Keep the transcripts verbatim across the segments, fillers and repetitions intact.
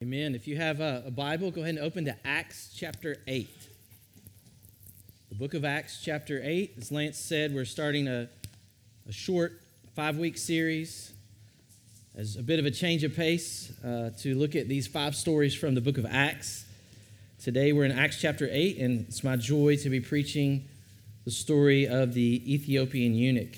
Amen. If you have a, a Bible, go ahead and open to Acts chapter eight. The book of Acts chapter eight. As Lance said, we're starting a, a short five-week series as a bit of a change of pace uh, to look at these five stories from the book of Acts. Today we're in Acts chapter eight, and it's my joy to be preaching the story of the Ethiopian eunuch.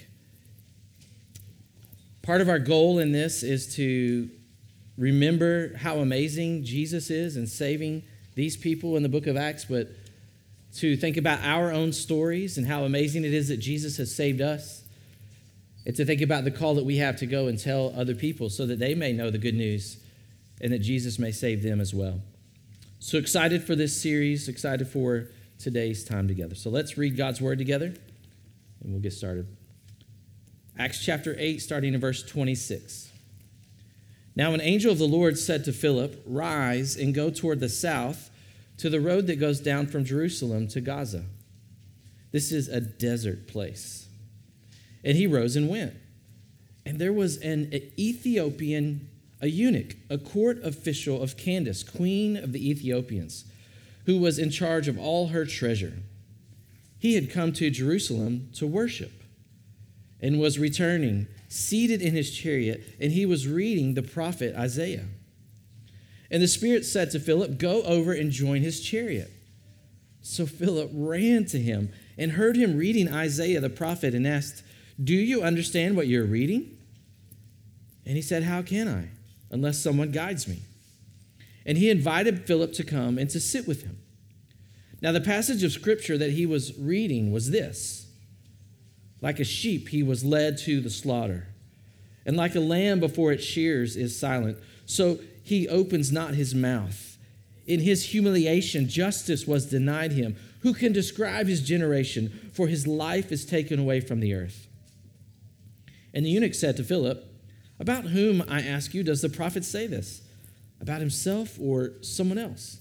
Part of our goal in this is to remember how amazing Jesus is in saving these people in the book of Acts, but to think about our own stories and how amazing it is that Jesus has saved us, and to think about the call that we have to go and tell other people so that they may know the good news and that Jesus may save them as well. So excited for this series, excited for today's time together. So let's read God's word together, and we'll get started. Acts chapter eight, starting in verse twenty-six. Now an angel of the Lord said to Philip, "Rise and go toward the south to the road that goes down from Jerusalem to Gaza. This is a desert place." And he rose and went. And there was an Ethiopian, a eunuch, a court official of Candace, queen of the Ethiopians, who was in charge of all her treasure. He had come to Jerusalem to worship and was returning, seated in his chariot, and he was reading the prophet Isaiah. And the Spirit said to Philip, "Go over and join his chariot." So Philip ran to him and heard him reading Isaiah the prophet and asked, "Do you understand what you're reading?" And he said, "How can I, unless someone guides me?" And he invited Philip to come and to sit with him. Now the passage of scripture that he was reading was this: "Like a sheep he was led to the slaughter, and like a lamb before its shears is silent, so he opens not his mouth. In his humiliation justice was denied him. Who can describe his generation? For his life is taken away from the earth." And the eunuch said to Philip, "About whom, I ask you, does the prophet say this? About himself or someone else?"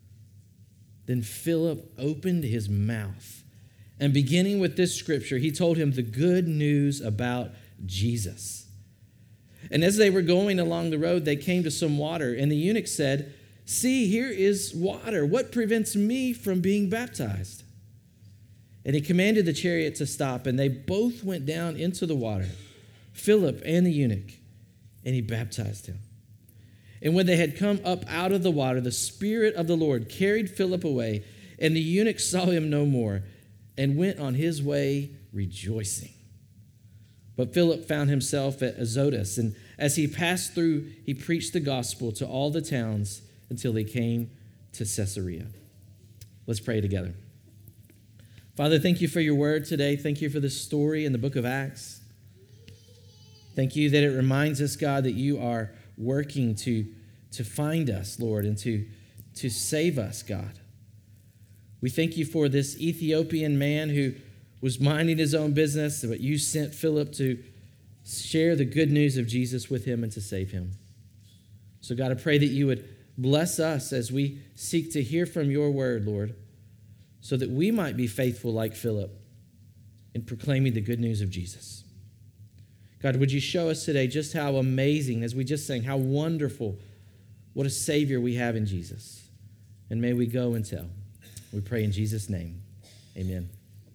Then Philip opened his mouth, and beginning with this scripture, he told him the good news about Jesus. And as they were going along the road, they came to some water, and the eunuch said, "See, here is water. What prevents me from being baptized?" And he commanded the chariot to stop, and they both went down into the water, Philip and the eunuch, and he baptized him. And when they had come up out of the water, the Spirit of the Lord carried Philip away, and the eunuch saw him no more, and went on his way rejoicing. But Philip found himself at Azotus, and as he passed through, he preached the gospel to all the towns until he came to Caesarea. Let's pray together. Father, thank you for your word today. Thank you for this story in the book of Acts. Thank you that it reminds us, God, that you are working to, to find us, Lord, and to, to save us, God. We thank you for this Ethiopian man who was minding his own business, but you sent Philip to share the good news of Jesus with him and to save him. So God, I pray that you would bless us as we seek to hear from your word, Lord, so that we might be faithful like Philip in proclaiming the good news of Jesus. God, would you show us today just how amazing, as we just sang, how wonderful, what a Savior we have in Jesus. And may we go and tell. We pray in Jesus' name. Amen.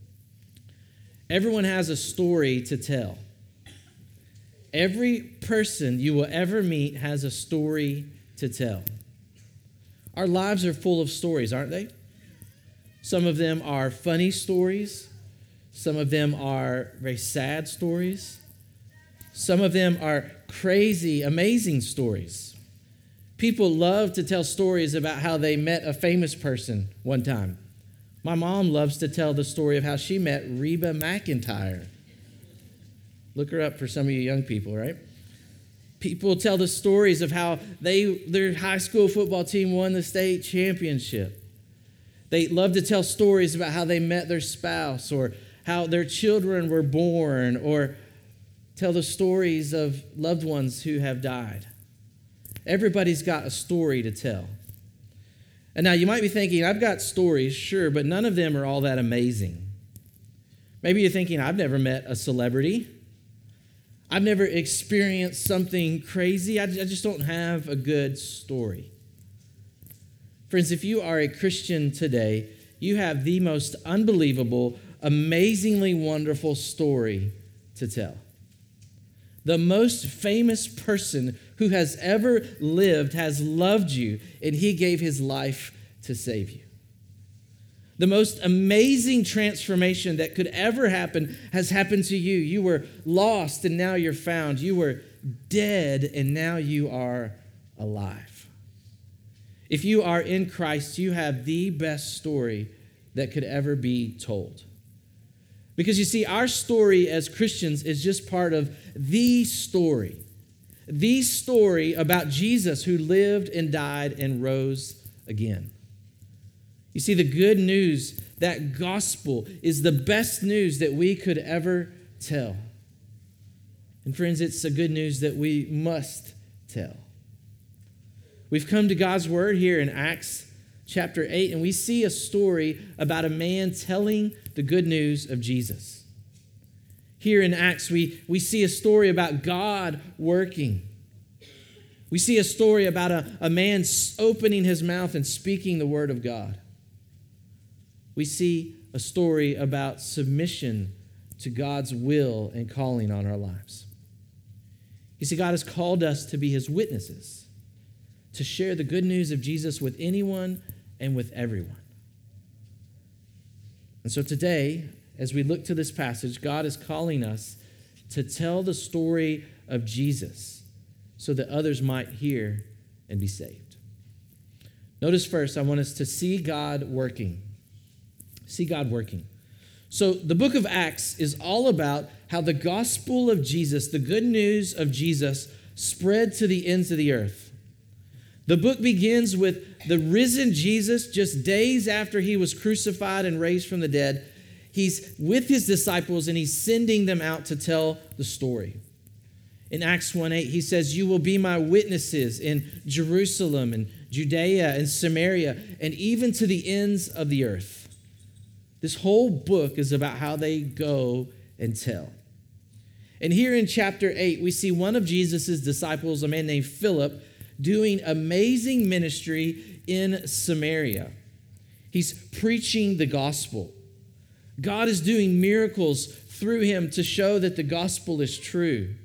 Everyone has a story to tell. Every person you will ever meet has a story to tell. Our lives are full of stories, aren't they? Some of them are funny stories. Some of them are very sad stories. Some of them are crazy, amazing stories. People love to tell stories about how they met a famous person one time. My mom loves to tell the story of how she met Reba McEntire. Look her up for some of you young people, right? People tell the stories of how they their high school football team won the state championship. They love to tell stories about how they met their spouse or how their children were born, or tell the stories of loved ones who have died. Everybody's got a story to tell. And now you might be thinking, I've got stories, sure, but none of them are all that amazing. Maybe you're thinking, I've never met a celebrity. I've never experienced something crazy. I just don't have a good story. Friends, if you are a Christian today, you have the most unbelievable, amazingly wonderful story to tell. The most famous person who has ever lived has loved you, and he gave his life to save you. The most amazing transformation that could ever happen has happened to you. You were lost, and now you're found. You were dead, and now you are alive. If you are in Christ, you have the best story that could ever be told. Because you see, our story as Christians is just part of the story. The story about Jesus who lived and died and rose again. You see, the good news, that gospel, is the best news that we could ever tell. And friends, it's the good news that we must tell. We've come to God's word here in Acts chapter eight, and we see a story about a man telling the good news of Jesus. Here in Acts, we, we see a story about God working. We see a story about a, a man opening his mouth and speaking the word of God. We see a story about submission to God's will and calling on our lives. You see, God has called us to be his witnesses, to share the good news of Jesus with anyone and with everyone. And so today, as we look to this passage, God is calling us to tell the story of Jesus so that others might hear and be saved. Notice first, I want us to see God working. See God working. So the book of Acts is all about how the gospel of Jesus, the good news of Jesus, spread to the ends of the earth. The book begins with the risen Jesus just days after he was crucified and raised from the dead. He's with his disciples and he's sending them out to tell the story. In Acts one eight, he says, "You will be my witnesses in Jerusalem and Judea and Samaria and even to the ends of the earth." This whole book is about how they go and tell. And here in chapter eight, we see one of Jesus' disciples, a man named Philip, doing amazing ministry in Samaria. He's preaching the gospel. God is doing miracles through him to show that the gospel is true.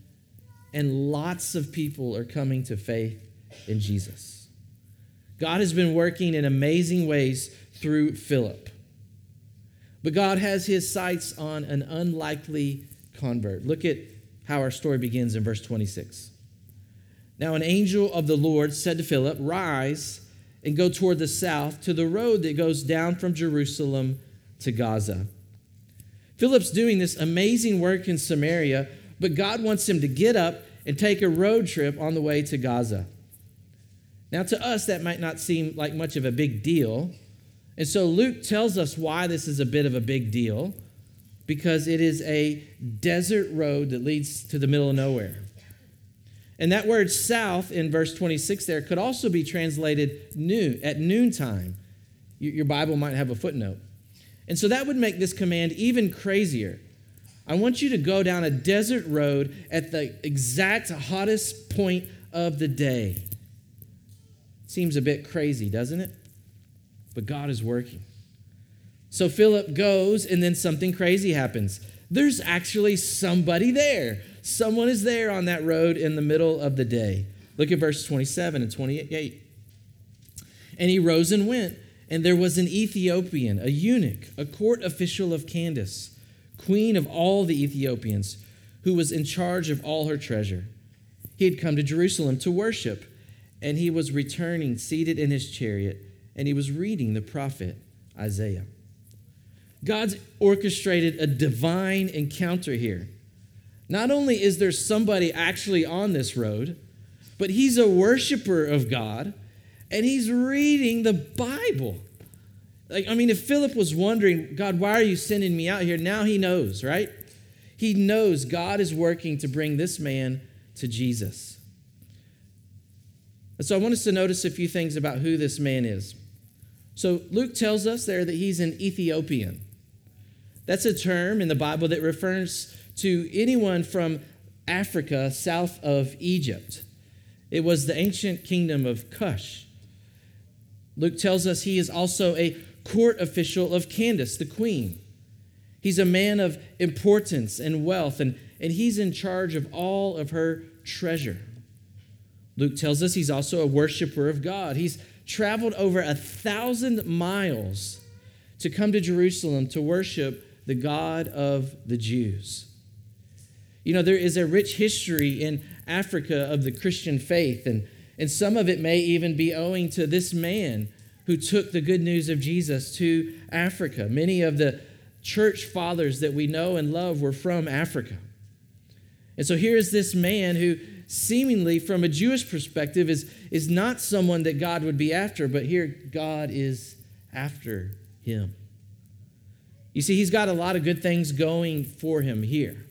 And lots of people are coming to faith in Jesus. God has been working in amazing ways through Philip. But God has his sights on an unlikely convert. Look at how our story begins in verse twenty-six. "Now an angel of the Lord said to Philip, 'Rise and go toward the south to the road that goes down from Jerusalem to Gaza.'" Philip's doing this amazing work in Samaria, but God wants him to get up and take a road trip on the way to Gaza. Now to us, that might not seem like much of a big deal. And so Luke tells us why this is a bit of a big deal, because it is a desert road that leads to the middle of nowhere. And that word south in verse twenty-six there could also be translated noon, at noontime. Your Bible might have a footnote. And so that would make this command even crazier. I want you to go down a desert road at the exact hottest point of the day. Seems a bit crazy, doesn't it? But God is working. So Philip goes, and then something crazy happens. There's actually somebody there. Someone is there on that road in the middle of the day. Look at verse twenty-seven and twenty-eight. "And he rose and went, and there was an Ethiopian, a eunuch, a court official of Candace, queen of all the Ethiopians, who was in charge of all her treasure. He had come to Jerusalem to worship, and he was returning seated in his chariot, and he was reading the prophet Isaiah." God's orchestrated a divine encounter here. Not only is there somebody actually on this road, but he's a worshiper of God, and he's reading the Bible. Like, I mean, if Philip was wondering, God, why are you sending me out here? Now he knows, right? He knows God is working to bring this man to Jesus. And so I want us to notice a few things about who this man is. So Luke tells us there that he's an Ethiopian. That's a term in the Bible that refers to anyone from Africa south of Egypt. It was the ancient kingdom of Cush. Luke tells us he is also a court official of Candace, the queen. He's a man of importance and wealth, and, and he's in charge of all of her treasure. Luke tells us he's also a worshiper of God. He's traveled over a thousand miles to come to Jerusalem to worship the God of the Jews. You know, there is a rich history in Africa of the Christian faith, and, and some of it may even be owing to this man who took the good news of Jesus to Africa. Many of the church fathers that we know and love were from Africa. And so here is this man who seemingly from a Jewish perspective is, is not someone that God would be after, but here God is after him. You see, he's got a lot of good things going for him here,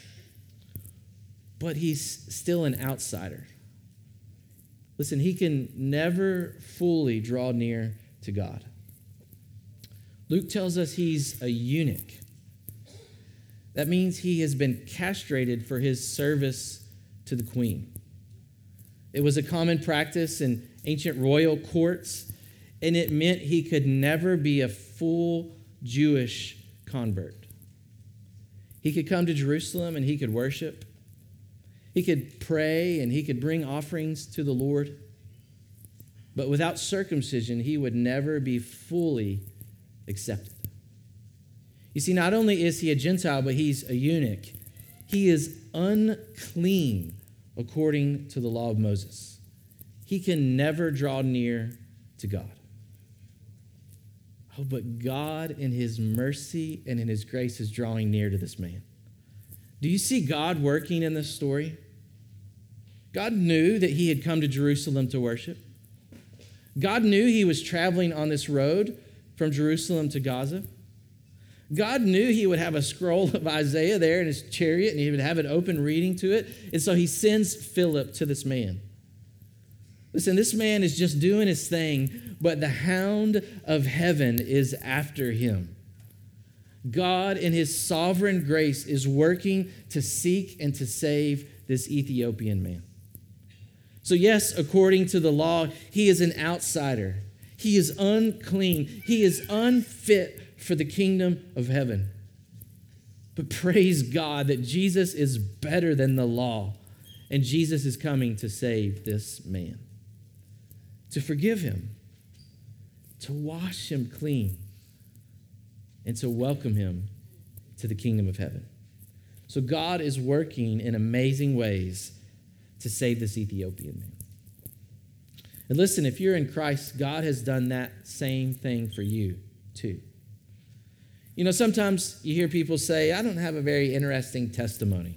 but he's still an outsider. Listen, he can never fully draw near to God. Luke tells us he's a eunuch. That means he has been castrated for his service to the queen. It was a common practice in ancient royal courts, and it meant he could never be a full Jewish convert. He could come to Jerusalem and he could worship. He could pray and he could bring offerings to the Lord. But without circumcision, he would never be fully accepted. You see, not only is he a Gentile, but he's a eunuch. He is unclean according to the law of Moses. He can never draw near to God. Oh, but God in his mercy and in his grace is drawing near to this man. Do you see God working in this story? God knew that he had come to Jerusalem to worship. God knew he was traveling on this road from Jerusalem to Gaza. God knew he would have a scroll of Isaiah there in his chariot, and he would have an open reading to it. And so he sends Philip to this man. Listen, this man is just doing his thing, but the hound of heaven is after him. God, in his sovereign grace, is working to seek and to save this Ethiopian man. So yes, according to the law, he is an outsider. He is unclean. He is unfit for the kingdom of heaven. But praise God that Jesus is better than the law, and Jesus is coming to save this man, to forgive him, to wash him clean, and to welcome him to the kingdom of heaven. So God is working in amazing ways to save this Ethiopian man. And listen, if you're in Christ, God has done that same thing for you too. You know, sometimes you hear people say, I don't have a very interesting testimony.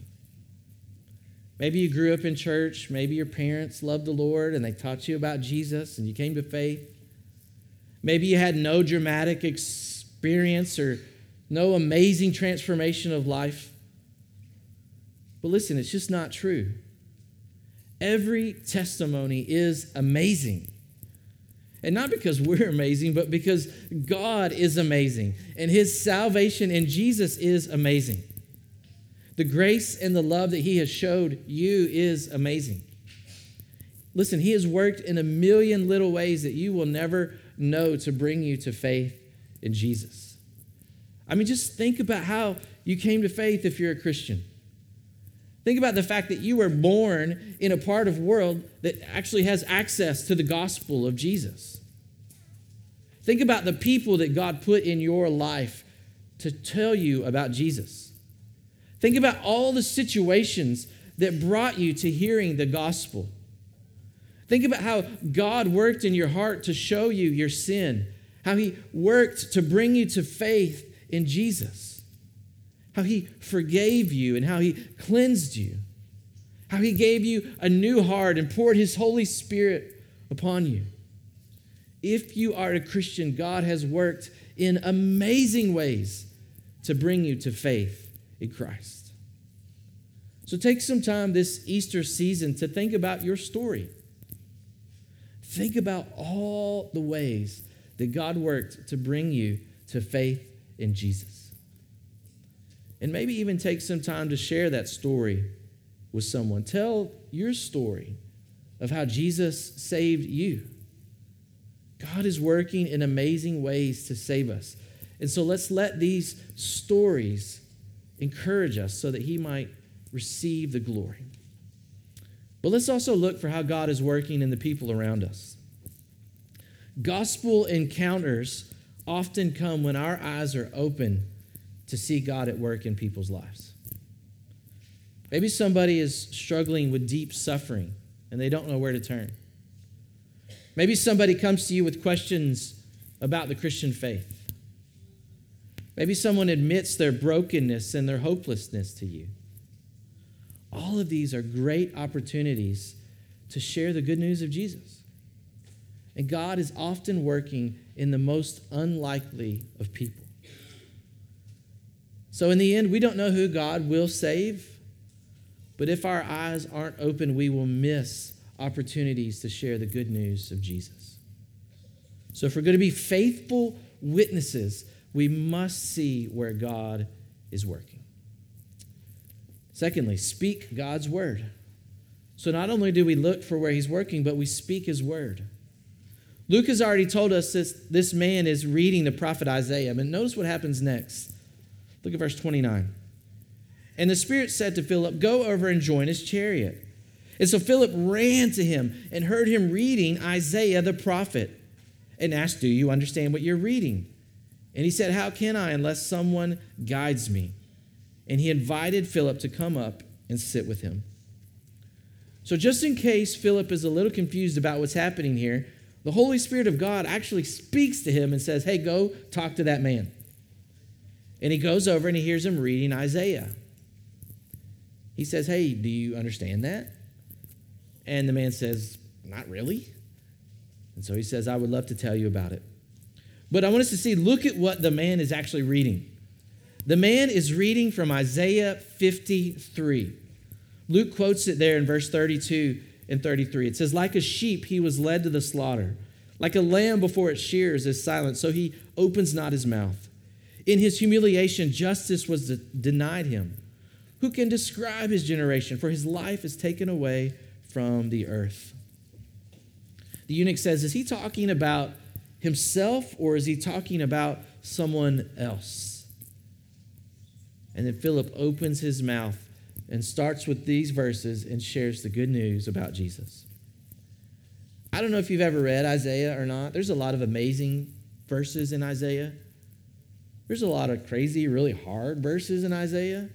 Maybe you grew up in church. Maybe your parents loved the Lord and they taught you about Jesus and you came to faith. Maybe you had no dramatic experience or no amazing transformation of life. But listen, it's just not true. Every testimony is amazing. And not because we're amazing, but because God is amazing. And his salvation in Jesus is amazing. The grace and the love that he has showed you is amazing. Listen, he has worked in a million little ways that you will never know to bring you to faith in Jesus. I mean, just think about how you came to faith if you're a Christian. Think about the fact that you were born in a part of the world that actually has access to the gospel of Jesus. Think about the people that God put in your life to tell you about Jesus. Think about all the situations that brought you to hearing the gospel. Think about how God worked in your heart to show you your sin, how he worked to bring you to faith in Jesus. How he forgave you and how he cleansed you. How he gave you a new heart and poured his Holy Spirit upon you. If you are a Christian, God has worked in amazing ways to bring you to faith in Christ. So take some time this Easter season to think about your story. Think about all the ways that God worked to bring you to faith in Jesus. And maybe even take some time to share that story with someone. Tell your story of how Jesus saved you. God is working in amazing ways to save us. And so let's let these stories encourage us so that he might receive the glory. But let's also look for how God is working in the people around us. Gospel encounters often come when our eyes are open to see God at work in people's lives. Maybe somebody is struggling with deep suffering and they don't know where to turn. Maybe somebody comes to you with questions about the Christian faith. Maybe someone admits their brokenness and their hopelessness to you. All of these are great opportunities to share the good news of Jesus. And God is often working in the most unlikely of people. So in the end, we don't know who God will save, but if our eyes aren't open, we will miss opportunities to share the good news of Jesus. So if we're going to be faithful witnesses, we must see where God is working. Secondly, speak God's word. So not only do we look for where he's working, but we speak his word. Luke has already told us this, this man is reading the prophet Isaiah. But notice what happens next. Look at verse twenty-nine. And the Spirit said to Philip, go over and join his chariot. And so Philip ran to him and heard him reading Isaiah the prophet and asked, do you understand what you're reading? And he said, how can I unless someone guides me? And he invited Philip to come up and sit with him. So just in case Philip is a little confused about what's happening here, the Holy Spirit of God actually speaks to him and says, hey, go talk to that man. And he goes over and he hears him reading Isaiah. He says, hey, do you understand that? And the man says, not really. And so he says, I would love to tell you about it. But I want us to see, look at what the man is actually reading. The man is reading from Isaiah fifty-three. Luke quotes it there in verse thirty-two and thirty-three. It says, like a sheep, he was led to the slaughter. Like a lamb before its shears is silent, so he opens not his mouth. In his humiliation, justice was de- denied him. Who can describe his generation? For his life is taken away from the earth. The eunuch says, is he talking about himself or is he talking about someone else? And then Philip opens his mouth and starts with these verses and shares the good news about Jesus. I don't know if you've ever read Isaiah or not. There's a lot of amazing verses in Isaiah. There's a lot of crazy, really hard verses in Isaiah.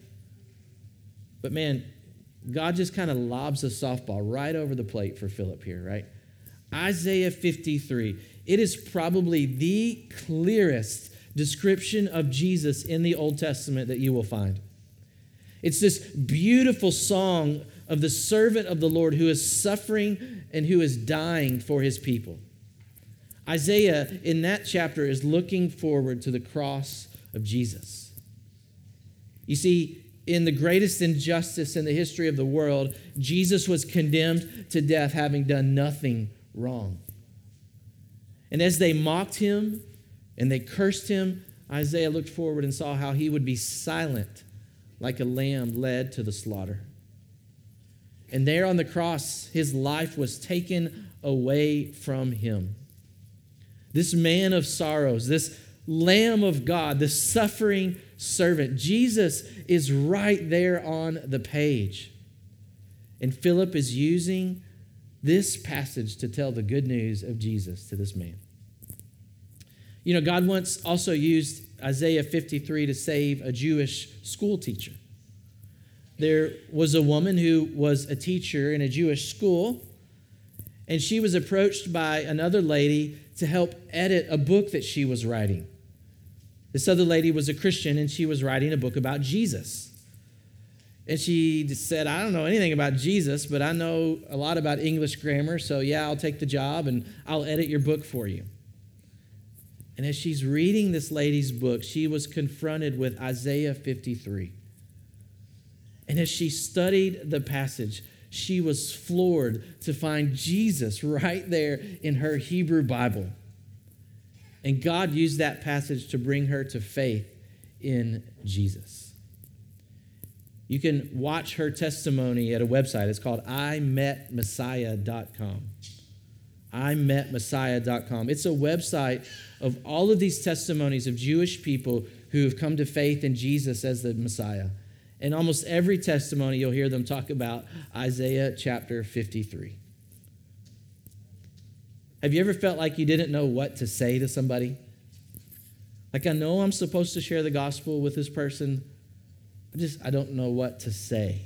But man, God just kind of lobs a softball right over the plate for Philip here, right? Isaiah fifty-three. It is probably the clearest description of Jesus in the Old Testament that you will find. It's this beautiful song of the servant of the Lord who is suffering and who is dying for his people. Isaiah, in that chapter, is looking forward to the cross of Jesus. You see, in the greatest injustice in the history of the world, Jesus was condemned to death having done nothing wrong. And as they mocked him and they cursed him, Isaiah looked forward and saw how he would be silent like a lamb led to the slaughter. And there on the cross, his life was taken away from him. This man of sorrows, this Lamb of God, the suffering servant, Jesus is right there on the page. And Philip is using this passage to tell the good news of Jesus to this man. You know, God once also used Isaiah fifty-three to save a Jewish school teacher. There was a woman who was a teacher in a Jewish school, and she was approached by another lady to help edit a book that she was writing. This other lady was a Christian, and she was writing a book about Jesus. And she said, I don't know anything about Jesus, but I know a lot about English grammar, so yeah, I'll take the job, and I'll edit your book for you. And as she's reading this lady's book, she was confronted with Isaiah fifty-three. And as she studied the passage, she was floored to find Jesus right there in her Hebrew Bible. And God used that passage to bring her to faith in Jesus. You can watch her testimony at a website. It's called I met messiah dot com. I met Messiah dot com. It's a website of all of these testimonies of Jewish people who have come to faith in Jesus as the Messiah. And almost every testimony, you'll hear them talk about Isaiah chapter fifty-three. Have you ever felt like you didn't know what to say to somebody? Like, I know I'm supposed to share the gospel with this person. I just, I don't know what to say.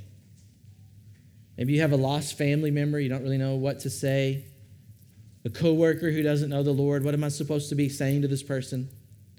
Maybe you have a lost family member. You don't really know what to say. A coworker who doesn't know the Lord. What am I supposed to be saying to this person?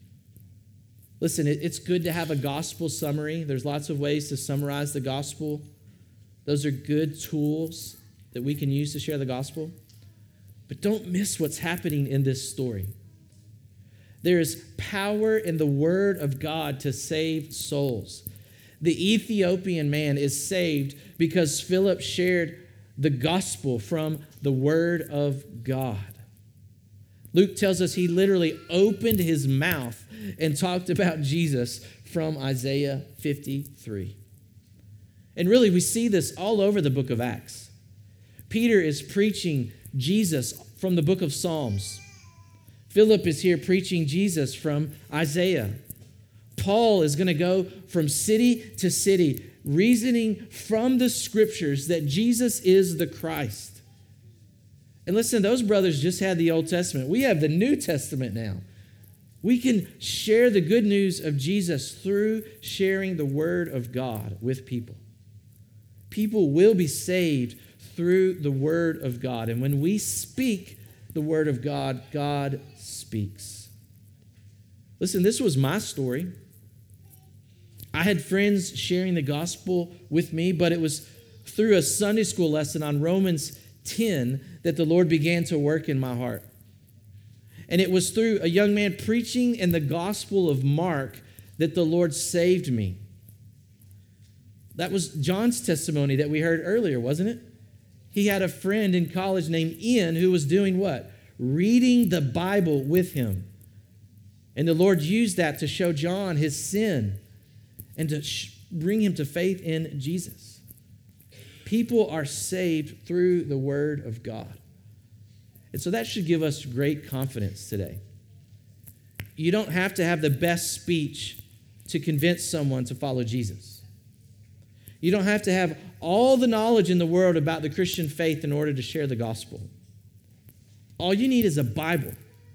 Listen, it's good to have a gospel summary. There's lots of ways to summarize the gospel. Those are good tools that we can use to share the gospel. But don't miss what's happening in this story. There is power in the word of God to save souls. The Ethiopian man is saved because Philip shared the gospel from the word of God. Luke tells us he literally opened his mouth and talked about Jesus from Isaiah fifty-three. And really, we see this all over the book of Acts. Peter is preaching Jesus from the book of Psalms. Philip is here preaching Jesus from Isaiah. Paul is going to go from city to city, reasoning from the scriptures that Jesus is the Christ. And listen, those brothers just had the Old Testament. We have the New Testament now. We can share the good news of Jesus through sharing the word of God with people. People will be saved through the word of God. And when we speak the word of God, God speaks. Listen, this was my story. I had friends sharing the gospel with me, but it was through a Sunday school lesson on Romans ten that the Lord began to work in my heart. And it was through a young man preaching in the gospel of Mark that the Lord saved me. That was John's testimony that we heard earlier, wasn't it? He had a friend in college named Ian who was doing what? Reading the Bible with him. And the Lord used that to show John his sin and to bring him to faith in Jesus. People are saved through the word of God. And so that should give us great confidence today. You don't have to have the best speech to convince someone to follow Jesus. You don't have to have all the knowledge in the world about the Christian faith in order to share the gospel. All you need is a Bible.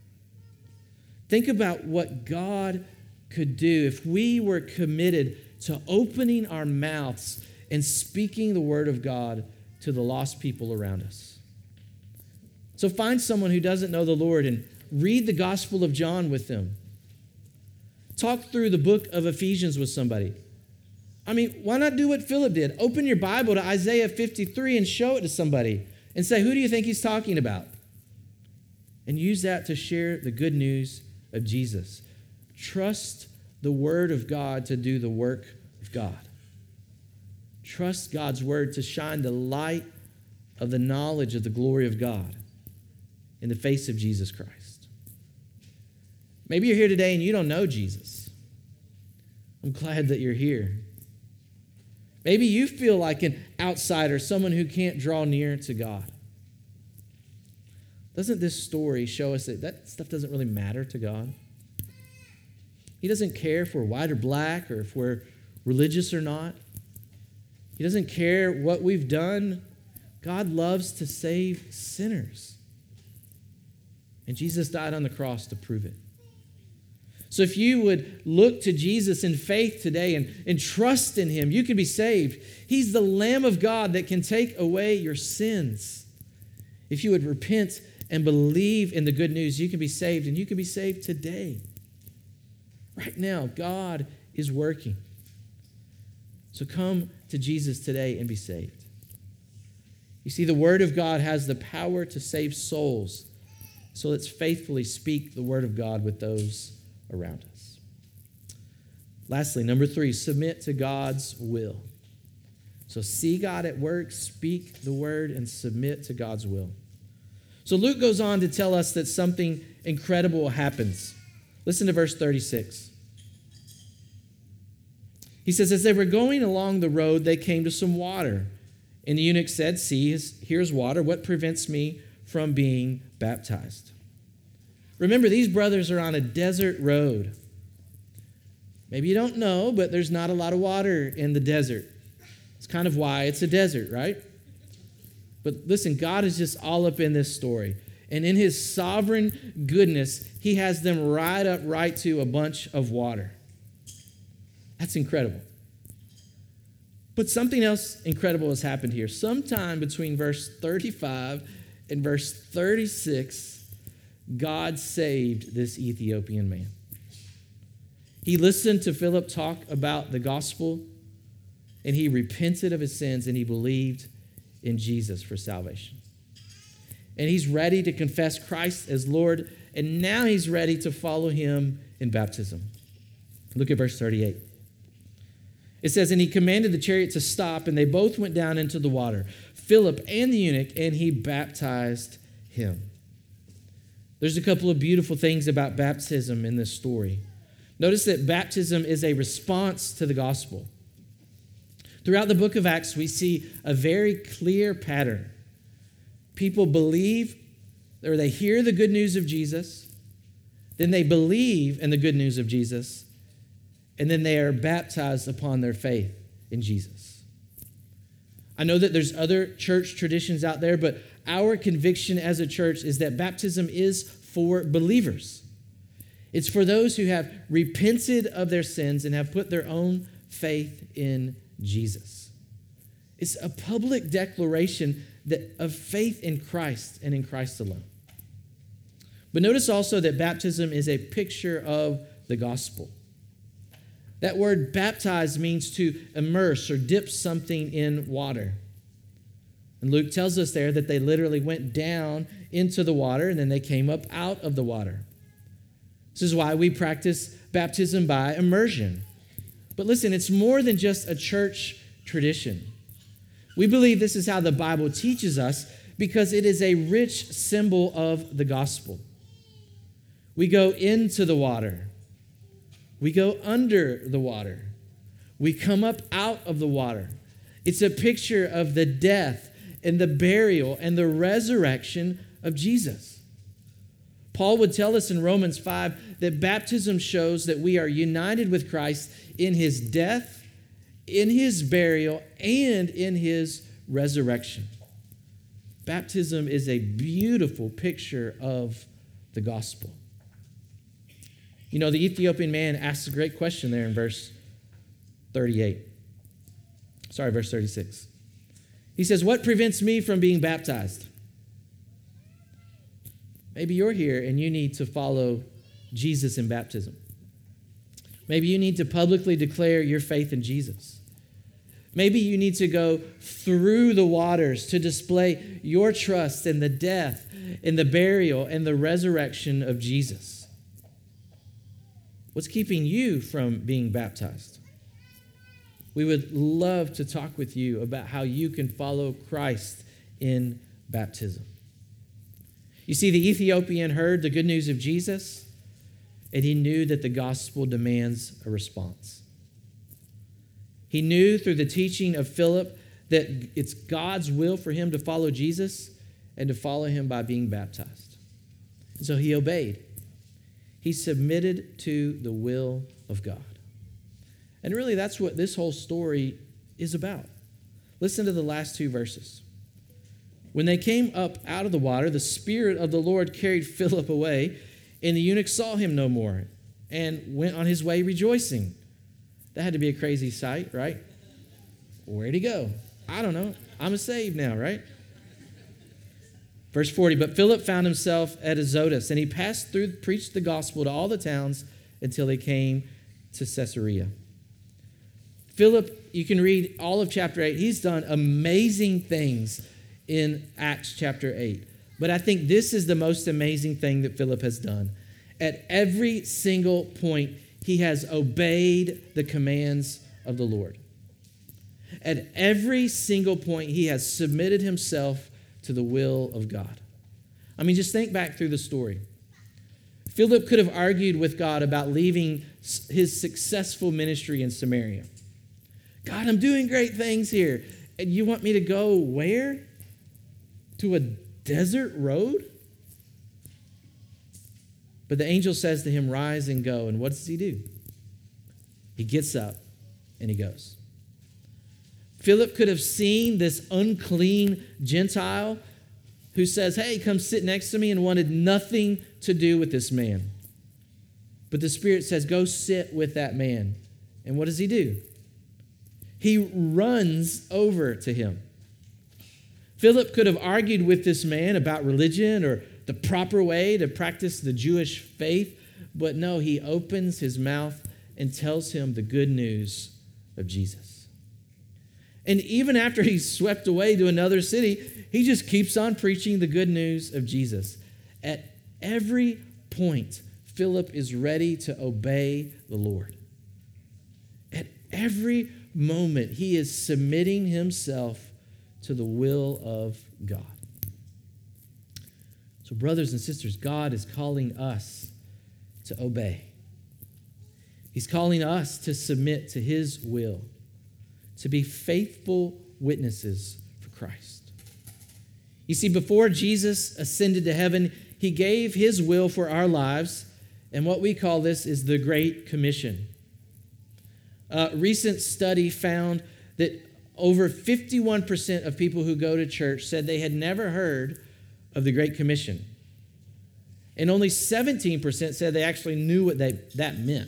Think about what God could do if we were committed to opening our mouths and speaking the word of God to the lost people around us. So find someone who doesn't know the Lord and read the Gospel of John with them. Talk through the book of Ephesians with somebody. I mean, why not do what Philip did? Open your Bible to Isaiah fifty-three and show it to somebody and say, who do you think he's talking about? And use that to share the good news of Jesus. Trust the word of God to do the work of God. Trust God's word to shine the light of the knowledge of the glory of God in the face of Jesus Christ. Maybe you're here today and you don't know Jesus. I'm glad that you're here. Maybe you feel like an outsider, someone who can't draw near to God. Doesn't this story show us that that stuff doesn't really matter to God? He doesn't care if we're white or black or if we're religious or not. He doesn't care what we've done. God loves to save sinners. And Jesus died on the cross to prove it. So if you would look to Jesus in faith today and, and trust in him, you can be saved. He's the Lamb of God that can take away your sins. If you would repent and believe in the good news, you can be saved, and you can be saved today. Right now, God is working. So come to Jesus today and be saved. You see, the Word of God has the power to save souls. So let's faithfully speak the Word of God with those around us. Lastly, number three, submit to God's will. So see God at work, speak the Word, and submit to God's will. So Luke goes on to tell us that something incredible happens. Listen to verse thirty-six. He says, as they were going along the road, they came to some water. And the eunuch said, see, here's water. What prevents me from being baptized. Remember, these brothers are on a desert road. Maybe you don't know, but there's not a lot of water in the desert. It's kind of why it's a desert, right? But listen, God is just all up in this story. And in his sovereign goodness, he has them ride up right to a bunch of water. That's incredible. But something else incredible has happened here. Sometime between verse thirty-five and verse thirty-six, God saved this Ethiopian man. He listened to Philip talk about the gospel, and he repented of his sins, and he believed in Jesus for salvation. And he's ready to confess Christ as Lord, and now he's ready to follow him in baptism. Look at verse thirty-eight. It says, and he commanded the chariot to stop, and they both went down into the water, Philip and the eunuch, and he baptized him. There's a couple of beautiful things about baptism in this story. Notice that baptism is a response to the gospel. Throughout the book of Acts, we see a very clear pattern. People believe, or they hear the good news of Jesus, then they believe in the good news of Jesus, and then they are baptized upon their faith in Jesus. I know that there's other church traditions out there, but our conviction as a church is that baptism is for believers. It's for those who have repented of their sins and have put their own faith in Jesus. It's a public declaration that, of faith in Christ and in Christ alone. But notice also that baptism is a picture of the gospel. That word baptize means to immerse or dip something in water. And Luke tells us there that they literally went down into the water and then they came up out of the water. This is why we practice baptism by immersion. But listen, it's more than just a church tradition. We believe this is how the Bible teaches us because it is a rich symbol of the gospel. We go into the water. We go under the water. We come up out of the water. It's a picture of the death and the burial and the resurrection of Jesus. Paul would tell us in Romans five that baptism shows that we are united with Christ in his death, in his burial, and in his resurrection. Baptism is a beautiful picture of the gospel. You know, the Ethiopian man asks a great question there in verse thirty-eight. Sorry, verse thirty-six. He says, what prevents me from being baptized? Maybe you're here and you need to follow Jesus in baptism. Maybe you need to publicly declare your faith in Jesus. Maybe you need to go through the waters to display your trust in the death, in the burial, and the resurrection of Jesus. What's keeping you from being baptized? We would love to talk with you about how you can follow Christ in baptism. You see, the Ethiopian heard the good news of Jesus, and he knew that the gospel demands a response. He knew through the teaching of Philip that it's God's will for him to follow Jesus and to follow him by being baptized. And so he obeyed. He submitted to the will of God. And really, that's what this whole story is about. Listen to the last two verses. When they came up out of the water, the Spirit of the Lord carried Philip away, and the eunuch saw him no more and went on his way rejoicing. That had to be a crazy sight, right? Where'd he go? I don't know. I'm saved now, right? Verse forty, but Philip found himself at Azotus, and he passed through, preached the gospel to all the towns until he came to Caesarea. Philip, you can read all of chapter eight. He's done amazing things in Acts chapter eight. But I think this is the most amazing thing that Philip has done. At every single point, he has obeyed the commands of the Lord. At every single point, he has submitted himself to the will of God. I mean, just think back through the story. Philip could have argued with God about leaving his successful ministry in Samaria. God, I'm doing great things here. And you want me to go where? To a desert road? But the angel says to him, rise and go. And what does he do? He gets up and he goes. Philip could have seen this unclean Gentile who says, hey, come sit next to me, and wanted nothing to do with this man. But the Spirit says, go sit with that man. And what does he do? He runs over to him. Philip could have argued with this man about religion or the proper way to practice the Jewish faith, but no, he opens his mouth and tells him the good news of Jesus. And even after he's swept away to another city, he just keeps on preaching the good news of Jesus. At every point, Philip is ready to obey the Lord. At every moment, he is submitting himself to the will of God. So, brothers and sisters, God is calling us to obey. He's calling us to submit to his will, to be faithful witnesses for Christ. You see, before Jesus ascended to heaven, he gave his will for our lives, and what we call this is the Great Commission. A recent study found that over fifty-one percent of people who go to church said they had never heard of the Great Commission. And only seventeen percent said they actually knew what they, that meant.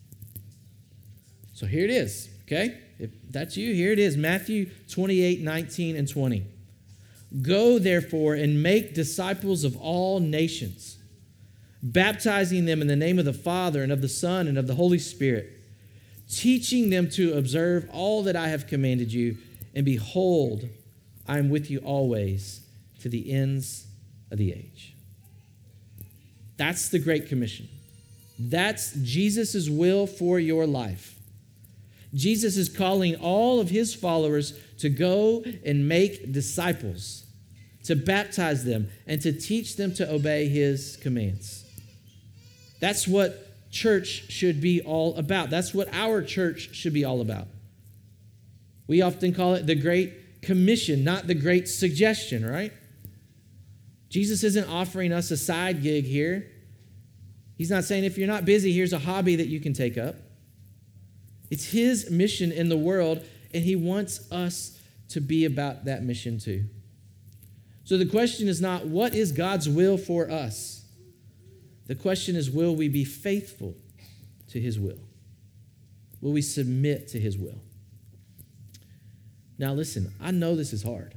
So here it is, okay? If that's you, here it is, Matthew twenty-eight, nineteen, and twenty. Go, therefore, and make disciples of all nations, baptizing them in the name of the Father and of the Son and of the Holy Spirit, teaching them to observe all that I have commanded you, and behold, I am with you always to the ends of the age. That's the Great Commission. That's Jesus' will for your life. Jesus is calling all of his followers to go and make disciples, to baptize them, and to teach them to obey his commands. That's what church should be all about. That's what our church should be all about. We often call it the Great Commission, not the Great Suggestion, right? Jesus isn't offering us a side gig here. He's not saying if you're not busy, here's a hobby that you can take up. It's his mission in the world, and he wants us to be about that mission too. So the question is not, what is God's will for us? The question is, will we be faithful to his will? Will we submit to his will? Now listen, I know this is hard.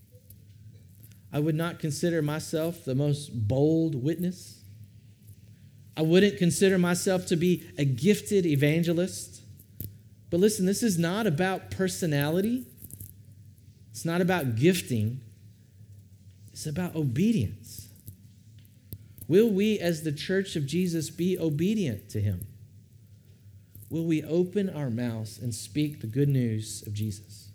I would not consider myself the most bold witness. I wouldn't consider myself to be a gifted evangelist. But listen, this is not about personality. It's not about gifting. It's about obedience. Will we, as the church of Jesus, be obedient to him? Will we open our mouths and speak the good news of Jesus?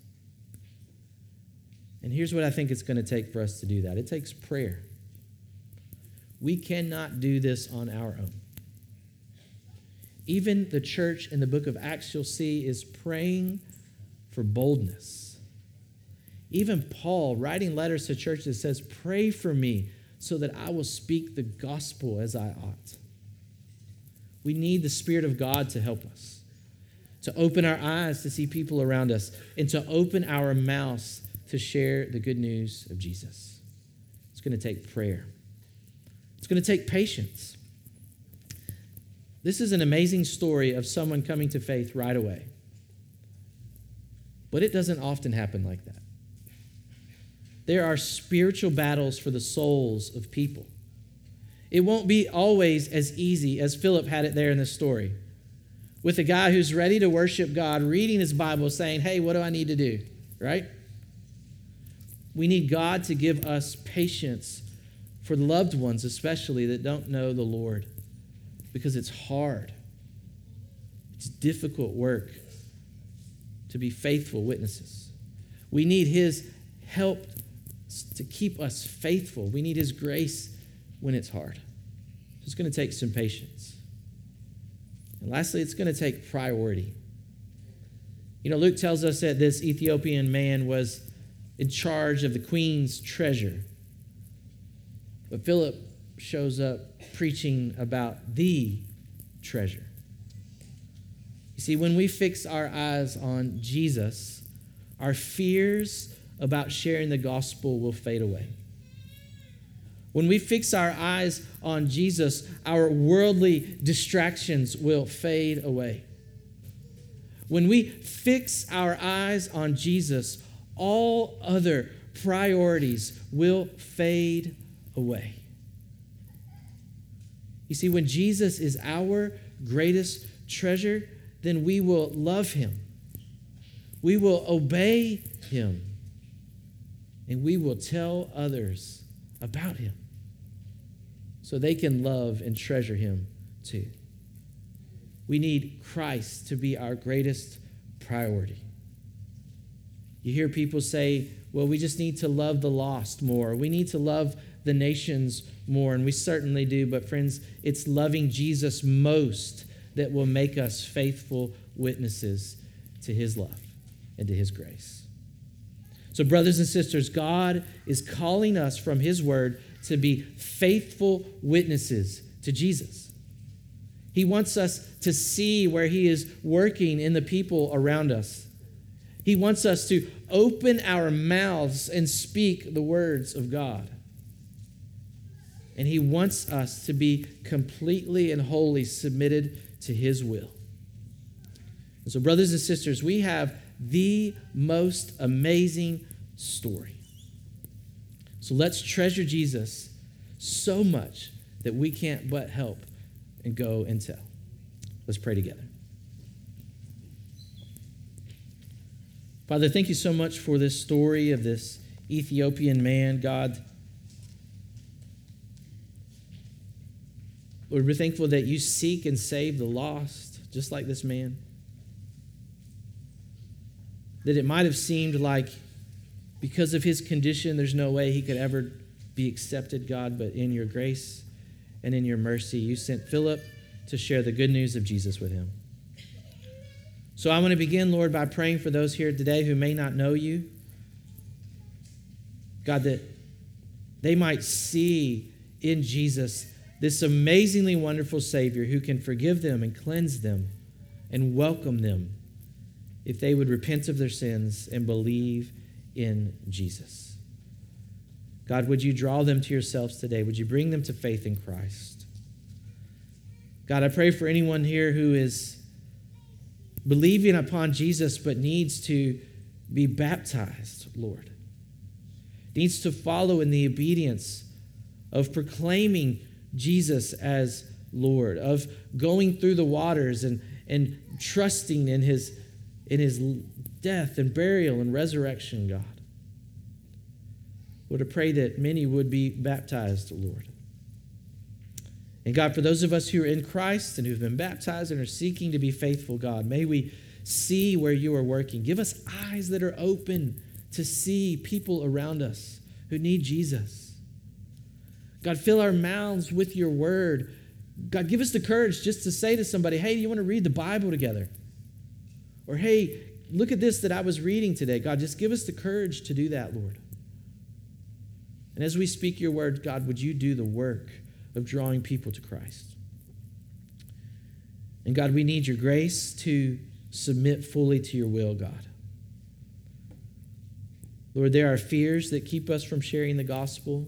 And here's what I think it's going to take for us to do that. It takes prayer. We cannot do this on our own. Even the church in the book of Acts, you'll see, is praying for boldness. Even Paul, writing letters to churches, says, pray for me so that I will speak the gospel as I ought. We need the Spirit of God to help us, to open our eyes to see people around us, and to open our mouths to share the good news of Jesus. It's going to take prayer. It's going to take patience. This is an amazing story of someone coming to faith right away. But it doesn't often happen like that. There are spiritual battles for the souls of people. It won't be always as easy as Philip had it there in this story, with a guy who's ready to worship God, reading his Bible, saying, hey, what do I need to do, right? We need God to give us patience for loved ones, especially that don't know the Lord, because it's hard. It's difficult work to be faithful witnesses. We need his help to keep us faithful. We need his grace when it's hard. It's going to take some patience. And lastly, it's going to take priority. You know, Luke tells us that this Ethiopian man was in charge of the queen's treasure. But Philip shows up preaching about the treasure. You see, when we fix our eyes on Jesus, our fears about sharing the gospel will fade away. When we fix our eyes on Jesus, our worldly distractions will fade away. When we fix our eyes on Jesus, all other priorities will fade away. You see, when Jesus is our greatest treasure, then we will love him. We will obey him. And we will tell others about him so they can love and treasure him too. We need Christ to be our greatest priority. You hear people say, well, we just need to love the lost more. We need to love the nations more, and we certainly do. But friends, it's loving Jesus most that will make us faithful witnesses to his love and to his grace. So brothers and sisters, God is calling us from his word to be faithful witnesses to Jesus. He wants us to see where he is working in the people around us. He wants us to open our mouths and speak the words of God. And he wants us to be completely and wholly submitted to his will. And so, brothers and sisters, we have the most amazing story. So let's treasure Jesus so much that we can't but help and go and tell. Let's pray together. Father, thank you so much for this story of this Ethiopian man, God. Lord, we're thankful that you seek and save the lost, just like this man. That it might have seemed like because of his condition, there's no way he could ever be accepted, God, but in your grace and in your mercy, you sent Philip to share the good news of Jesus with him. So I want to begin, Lord, by praying for those here today who may not know you. God, that they might see in Jesus this amazingly wonderful Savior who can forgive them and cleanse them and welcome them if they would repent of their sins and believe in Jesus. God, would you draw them to yourselves today? Would you bring them to faith in Christ? God, I pray for anyone here who is believing upon Jesus but needs to be baptized, Lord. Needs to follow in the obedience of proclaiming Jesus as Lord, of going through the waters and, and trusting in his, in his death and burial and resurrection, God. Lord, I pray that many would be baptized, Lord. And God, for those of us who are in Christ and who've been baptized and are seeking to be faithful, God, may we see where you are working. Give us eyes that are open to see people around us who need Jesus. God, fill our mouths with your word. God, give us the courage just to say to somebody, hey, do you want to read the Bible together? Or, hey, look at this that I was reading today. God, just give us the courage to do that, Lord. And as we speak your word, God, would you do the work of drawing people to Christ? And God, we need your grace to submit fully to your will, God. Lord, there are fears that keep us from sharing the gospel.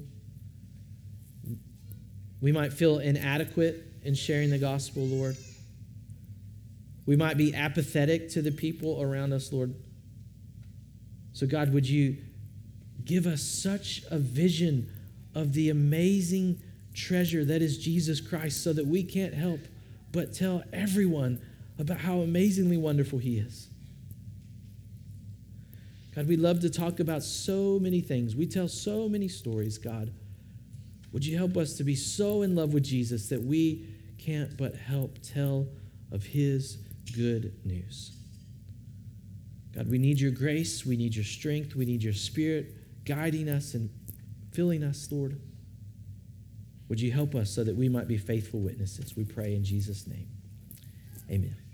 We might feel inadequate in sharing the gospel, Lord. We might be apathetic to the people around us, Lord. So God, would you give us such a vision of the amazing treasure that is Jesus Christ so that we can't help but tell everyone about how amazingly wonderful he is. God, we love to talk about so many things. We tell so many stories, God. Would you help us to be so in love with Jesus that we can't but help tell of his good news? God, we need your grace. We need your strength. We need your spirit guiding us and filling us, Lord. Would you help us so that we might be faithful witnesses? We pray in Jesus' name. Amen.